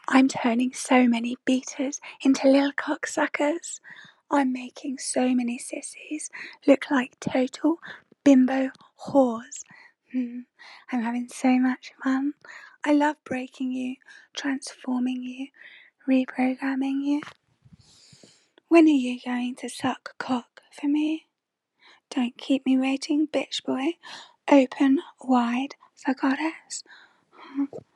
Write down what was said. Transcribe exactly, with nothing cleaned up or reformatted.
I'm turning so many beaters into little cocksuckers. I'm making so many sissies look like total bimbo whores. Hmm. I'm having so much fun. I love breaking you, transforming you, reprogramming you. When are you going to suck cock for me? Don't keep me waiting, bitch boy. Open wide for goddess.